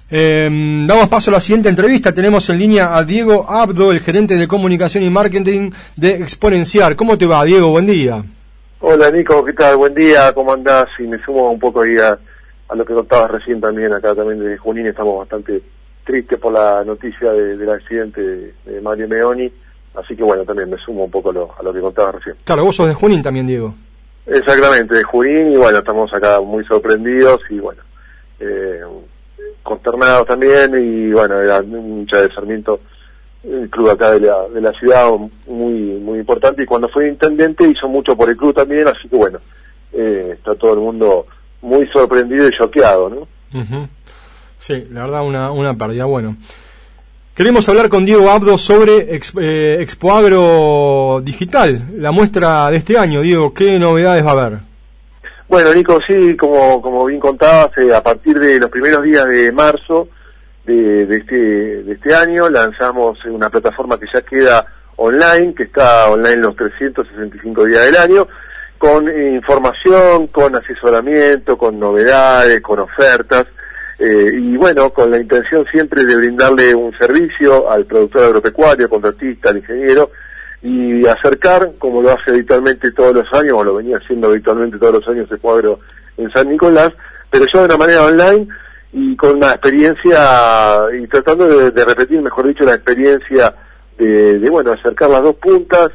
Damos paso a la siguiente entrevista. Tenemos en línea a Diego Abdo, el gerente de comunicación y marketing de Exponenciar. ¿Cómo te va, Diego? Buen día. Hola, Nico, ¿qué tal? Buen día, ¿cómo andás? Y me sumo un poco ahí a lo que contabas recién también. Acá también desde Junín estamos bastante tristes por la noticia del accidente de Mario Meoni. Así que bueno, también me sumo un poco a lo que contabas recién. Claro, vos sos de Junín también, Diego. Exactamente, de Junín, y bueno, estamos acá muy sorprendidos y bueno, consternados también, y bueno, era un hincha de Sarmiento, el club acá de la ciudad, muy importante, y cuando fue intendente hizo mucho por el club también, así que bueno, está todo el mundo muy sorprendido y choqueado, ¿no? Uh-huh. Sí, la verdad una pérdida. Bueno, queremos hablar con Diego Abdo sobre Expoagro Digital, la muestra de este año. Diego, ¿qué novedades va a haber? Bueno, Nico, sí, como bien contabas, a partir de los primeros días de marzo de este año lanzamos una plataforma que ya queda online, que está online los 365 días del año, con información, con asesoramiento, con novedades, con ofertas, y bueno, con la intención siempre de brindarle un servicio al productor agropecuario, contratista, al ingeniero, y acercar, como lo hace habitualmente todos los años, o lo venía haciendo habitualmente todos los años Expoagro en San Nicolás, pero ya de una manera online y con una experiencia, y tratando de repetir, mejor dicho, la experiencia de bueno, acercar las dos puntas,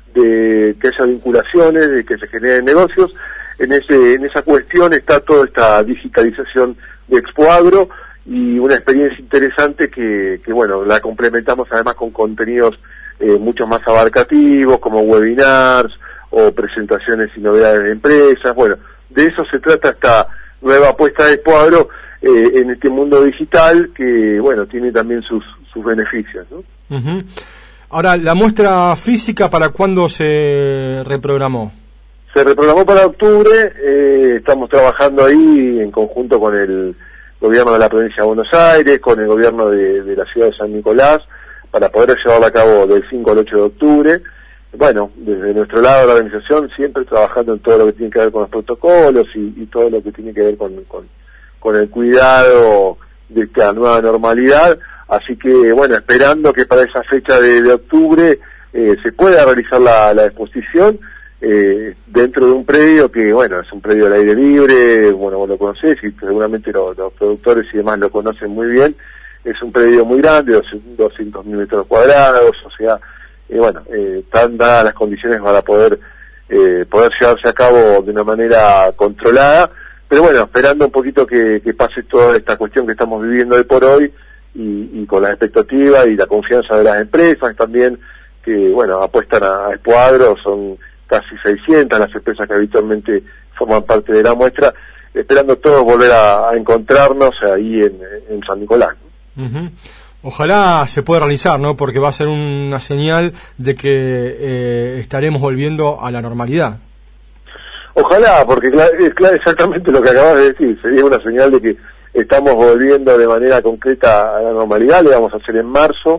de que haya vinculaciones, de que se generen negocios. En esa cuestión está toda esta digitalización de Expoagro y una experiencia interesante que bueno, la complementamos además con contenidos mucho más abarcativos, como webinars o presentaciones y novedades de empresas. Bueno, de eso se trata esta nueva apuesta de Expoagro en este mundo digital que, bueno, tiene también sus beneficios, ¿no? Uh-huh. Ahora, ¿la muestra física para cuándo se reprogramó? Se reprogramó para octubre. Estamos trabajando ahí en conjunto con el gobierno de la provincia de Buenos Aires, con el gobierno de la ciudad de San Nicolás, para poder llevarla a cabo del 5 al 8 de octubre. Bueno, desde nuestro lado de la organización, siempre trabajando en todo lo que tiene que ver con los protocolos y todo lo que tiene que ver con el cuidado de esta nueva normalidad. Así que, bueno, esperando que para esa fecha de octubre se pueda realizar la exposición dentro de un predio que, bueno, es un predio al aire libre. Bueno, vos lo conocés y seguramente los productores y demás lo conocen muy bien. Es un predio muy grande, 200.000 metros cuadrados, o sea, bueno, están dadas las condiciones para poder llevarse a cabo de una manera controlada, pero bueno, esperando un poquito que pase toda esta cuestión que estamos viviendo hoy por hoy, y con la expectativa y la confianza de las empresas también, que bueno, apuestan a Expoagro. Son casi 600 las empresas que habitualmente forman parte de la muestra, esperando todos volver a encontrarnos ahí en San Nicolás. Uh-huh. Ojalá se pueda realizar, ¿no? Porque va a ser una señal de que estaremos volviendo a la normalidad. Ojalá, porque es exactamente lo que acabas de decir. Sería una señal de que estamos volviendo de manera concreta a la normalidad. Le vamos a hacer en marzo,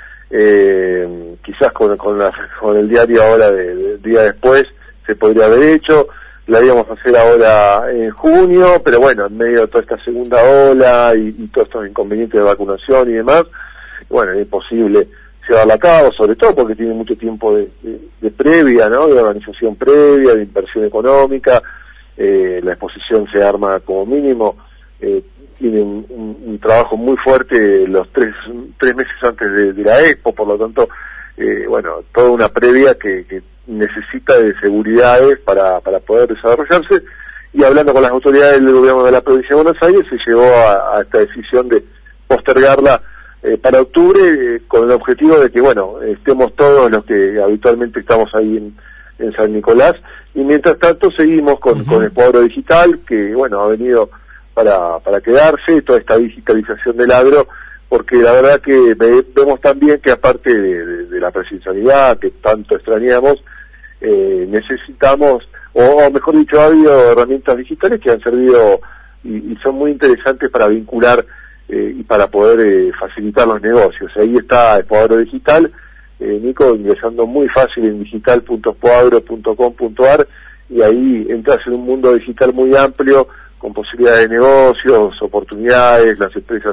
quizás con el diario ahora del día después se podría haber hecho. La íbamos a hacer ahora en junio, pero bueno, en medio de toda esta segunda ola y todos estos inconvenientes de vacunación y demás, bueno, es imposible llevarla a cabo, sobre todo porque tiene mucho tiempo de previa, ¿no? De organización previa, de inversión económica. La exposición se arma como mínimo, tiene un trabajo muy fuerte los tres meses antes de la Expo, por lo tanto, bueno, toda una previa que necesita de seguridades para poder desarrollarse. Y hablando con las autoridades del gobierno de la provincia de Buenos Aires, se llegó a esta decisión de postergarla para octubre, con el objetivo de que, bueno, estemos todos los que habitualmente estamos ahí en San Nicolás, y mientras tanto seguimos con Expoagro Digital, que, bueno, ha venido para quedarse, toda esta digitalización del agro, porque la verdad que vemos también que aparte de la presencialidad que tanto extrañamos, necesitamos, o mejor dicho, ha habido herramientas digitales que han servido y son muy interesantes para vincular y para poder facilitar los negocios. Ahí está Expoagro Digital, Nico, ingresando muy fácil en digital.expoagro.com.ar, y ahí entras en un mundo digital muy amplio, con posibilidades de negocios, oportunidades. Las empresas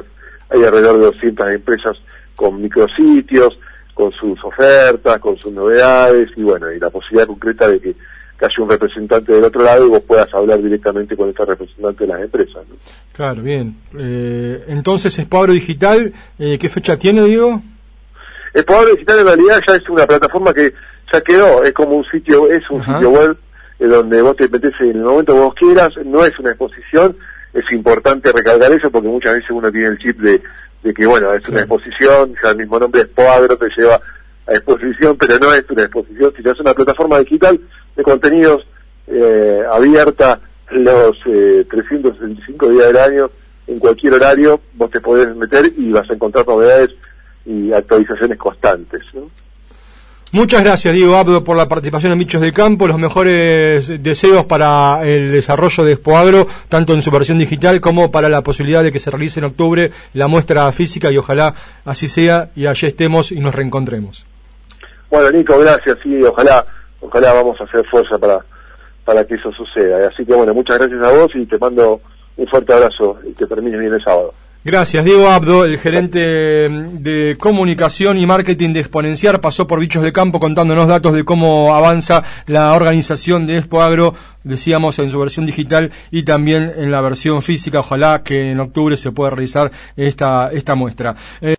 hay alrededor de 200 empresas con micrositios, con sus ofertas, con sus novedades, y bueno, y la posibilidad concreta de que haya un representante del otro lado y vos puedas hablar directamente con este representante de las empresas, ¿no? Claro, bien. Entonces, Expoagro Digital, ¿qué fecha tiene, Diego? Expoagro Digital en realidad ya es una plataforma que ya quedó, es como un sitio, es un sitio web donde vos te metés en el momento que vos quieras, no es una exposición. Es importante recalcar eso porque muchas veces uno tiene el chip de que, bueno, es una exposición, ya el mismo nombre Expoagro te lleva a exposición, pero no es una exposición, sino es una plataforma digital de contenidos abierta los 365 días del año, en cualquier horario vos te podés meter y vas a encontrar novedades y actualizaciones constantes, ¿no? Muchas gracias, Diego Abdo, por la participación en Bichos de Campo. Los mejores deseos para el desarrollo de Expoagro, tanto en su versión digital como para la posibilidad de que se realice en octubre la muestra física, y ojalá así sea y allí estemos y nos reencontremos. Bueno, Nico, gracias, sí, ojalá vamos a hacer fuerza para que eso suceda. Así que bueno, muchas gracias a vos y te mando un fuerte abrazo y que termines bien el sábado. Gracias, Diego Abdo, el gerente de comunicación y marketing de Exponenciar, pasó por Bichos de Campo contándonos datos de cómo avanza la organización de Expoagro, decíamos, en su versión digital y también en la versión física. Ojalá que en octubre se pueda realizar esta muestra.